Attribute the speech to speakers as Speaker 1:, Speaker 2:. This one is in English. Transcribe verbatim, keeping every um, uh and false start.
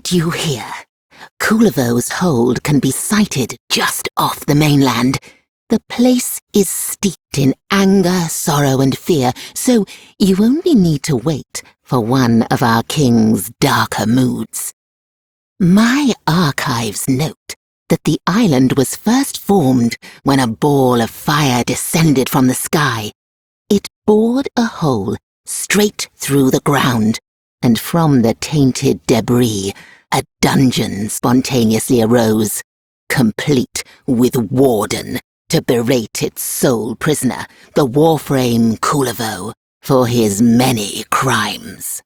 Speaker 1: What you hear, Kulavo's hold can be sighted just off the mainland. The place is steeped in anger, sorrow, and fear, so you only need to wait for one of our king's darker moods. My archives note that the island was first formed when a ball of fire descended from the sky. It bored a hole straight through the ground, and from the tainted debris, a dungeon spontaneously arose, complete with warden to berate its sole prisoner, the warframe Kulavo, for his many crimes.